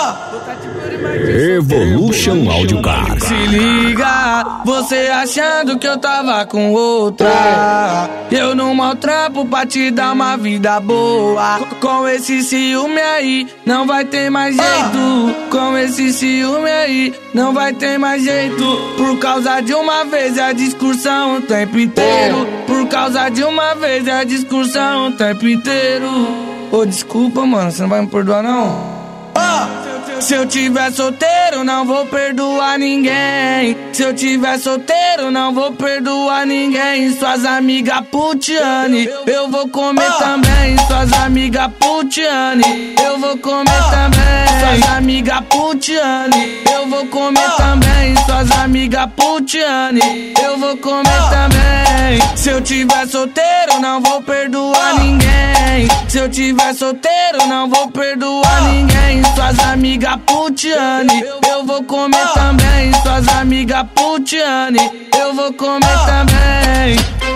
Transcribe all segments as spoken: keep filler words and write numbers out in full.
Evolution Audio Car. Se liga, você achando que eu tava com outra. Eu não maltrapo pra te dar uma vida boa. Com esse ciúme aí, não vai ter mais jeito. Com esse ciúme aí, não vai ter mais jeito. Por causa de uma vez é a discussão o tempo inteiro. Por causa de uma vez é a discussão o tempo inteiro. Ô, desculpa, mano, você não vai me perdoar, não? Se eu tiver solteiro, não vou perdoar ninguém. Se eu tiver solteiro, não vou perdoar ninguém. Suas amigas putiane, eu vou comer também. Suas amigas putiane, eu vou comer também. Suas amigas putiane, eu vou comer também. Suas amigas putiane, eu vou comer também. Se eu tiver solteiro, não vou perdoar ninguém. Se eu tiver solteiro, não vou perdoar ninguém. Suas amigas putiane, eu vou comer também. Suas amigas putiane, eu vou comer também.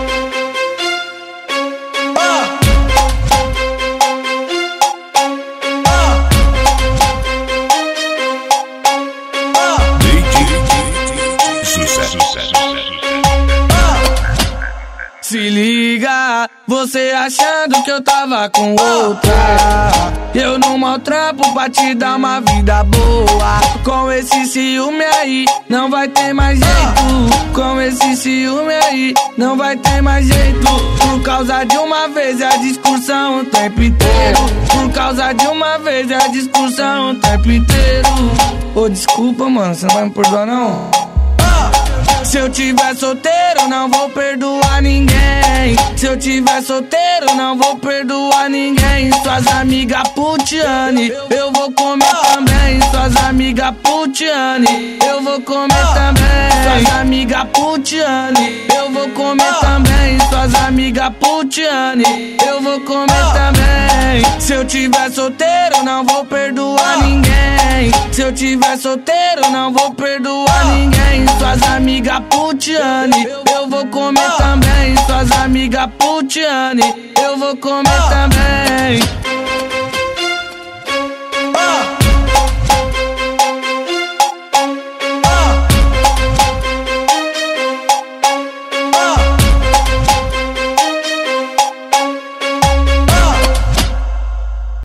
Se liga, você achando que eu tava com outra. Eu não maltrapo pra te dar uma vida boa. Com esse ciúme aí, não vai ter mais jeito. Com esse ciúme aí, não vai ter mais jeito. Por causa de uma vez é a discussão o tempo inteiro. Por causa de uma vez é a discussão o tempo inteiro. Ô, desculpa, mano, você não vai me perdoar, não? Se eu tiver solteiro, não vou perdoar ninguém. Se eu tiver solteiro, não vou perdoar ninguém. Suas amigas putiane, eu vou comer também. Suas amigas putiane, eu vou comer também. Suas amigas putiane, eu vou comer também. Suas amigas putiane, eu vou comer também. Se eu tiver solteiro, não vou perdoar ninguém. Se eu tiver solteiro, não vou perdoar ninguém. Suas amigas putiane, eu vou comer também. Suas amigas putiane, eu vou comer também.